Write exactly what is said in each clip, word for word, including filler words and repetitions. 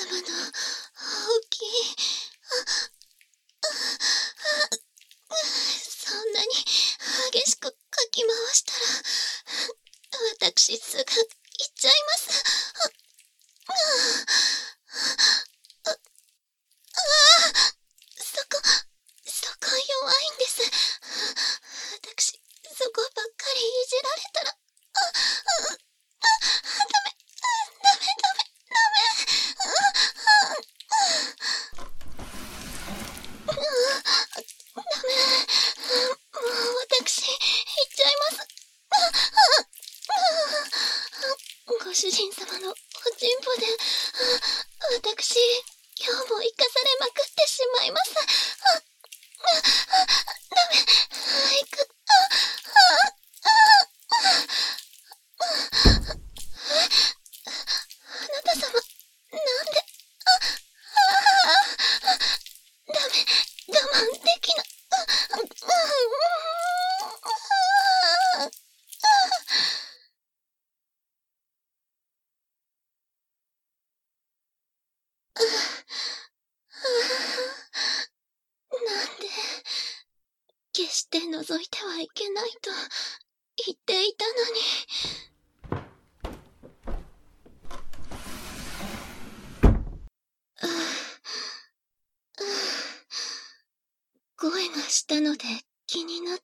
の大きい、そんなに激しくかき回したら、私すぐ行っちゃいます。ああ、そこ、そこ弱いんです。私、そこばっかりいじられたら、あ、あ、あ、ダメ、ダメ、ダメ、ダメ、ダメ、もう私、行っちゃいます。ご主人様のおちんぽで、私、今日も生かされまくってしまいます。あ、あ、ダメ、行く、あ、あ、あ、あなた様、なんで、あ、あ、ダメ、我慢できな、あ、あ、なんで、決して覗いてはいけないと言っていたのに。声がしたので気になって、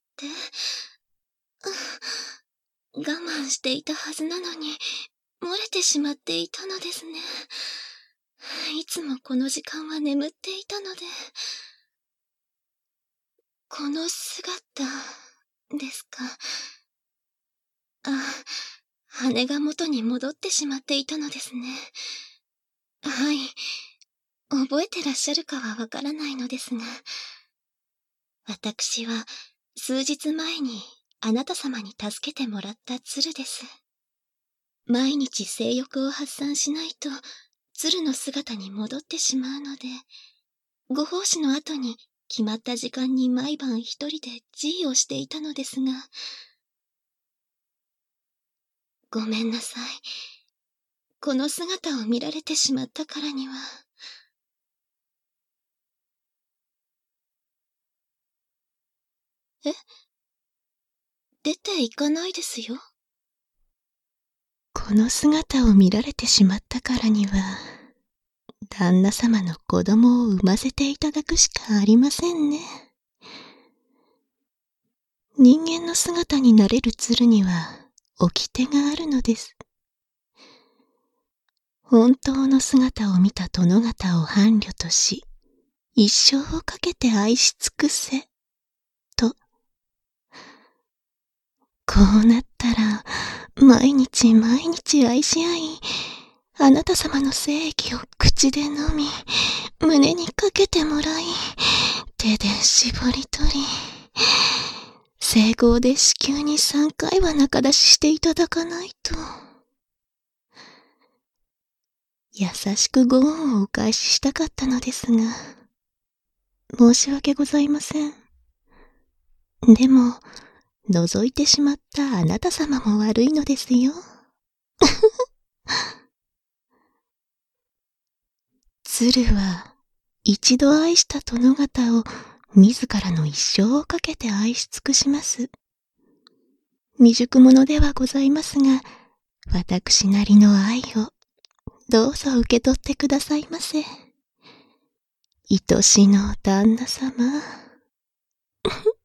我慢していたはずなのに、漏れてしまっていたのですね。いつもこの時間は眠っていたので。この姿ですか。あ、羽が元に戻ってしまっていたのですね。はい。覚えてらっしゃるかはわからないのですが、私は数日前にあなた様に助けてもらった鶴です。毎日性欲を発散しないと鶴の姿に戻ってしまうので、ご奉仕の後に決まった時間に毎晩一人で侍をしていたのですが、ごめんなさい。この姿を見られてしまったからには。え？出て行かないですよ。この姿を見られてしまったからには、旦那様の子供を産ませていただくしかありませんね。人間の姿になれる鶴には、掟があるのです。本当の姿を見た殿方を伴侶とし、一生をかけて愛し尽くせ、と。こうなったら、毎日毎日愛し合い、あなた様の精液を口で飲み、胸にかけてもらい、手で絞り取り、整合で子宮に三回は中出ししていただかないと。優しくご恩をお返ししたかったのですが、申し訳ございません。でも、覗いてしまったあなた様も悪いのですよ。鶴は、一度愛した殿方を自らの一生をかけて愛し尽くします。未熟者ではございますが、私なりの愛を、どうぞ受け取ってくださいませ。愛しの旦那様。